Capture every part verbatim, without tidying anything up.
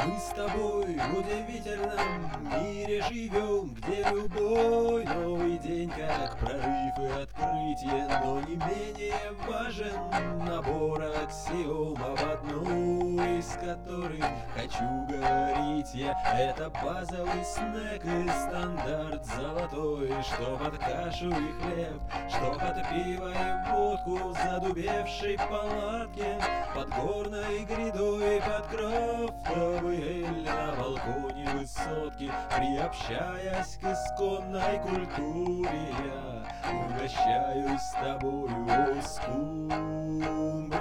Мы с тобой в удивительном мире живем, где любой новый день как прорыв и открытие, но не менее важен набор аксиомов, одну из которых хочу говорить я. Это базовый снэк и стандарт золотой, что под кашу и хлеб, что под пиво и водку в задубевшей палатке, под горной грядой, под крафтовый эль на балконе высотки. Приобщаясь к исконной культуре, я угощаюсь с тобою, о, скумбрия,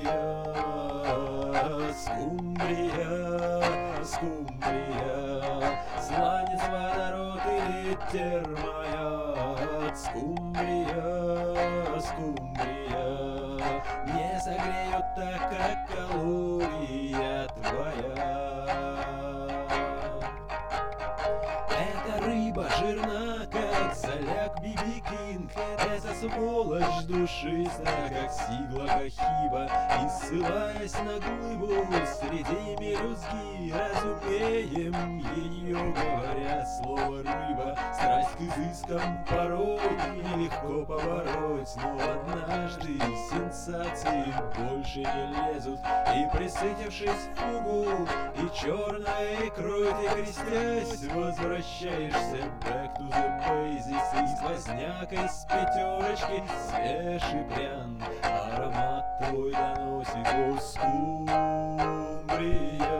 скумбрия, скумбрия, сланец, водород или термояд. Скумбрия, скумбрия не согреют так, как калория твоя. Эта рыба жирна, как соляк Би Би Кинг. Эта сволочь душиста, как сигла Кохиба. И ссылаясь на глыбу среди мелюзги, разумеем ее, говоря слово рыба. Страсть к изыскам порой нелегко побороть, но однажды сенсации больше не лезут. И присытившись фугу и черной икрой, ты, крестясь, возвращаешься back to the basics. И сквозняк из пятерочки свеж и прян аромат твой доносит, о, скумбрия,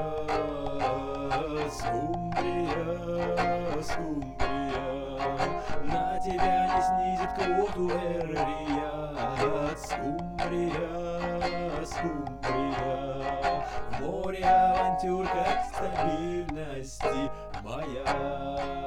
скумбрия, скумбрия. На тебя не снизит квоту эр-рияд. Скумбрия, скумбрия, в море авантюр как стабильности моя.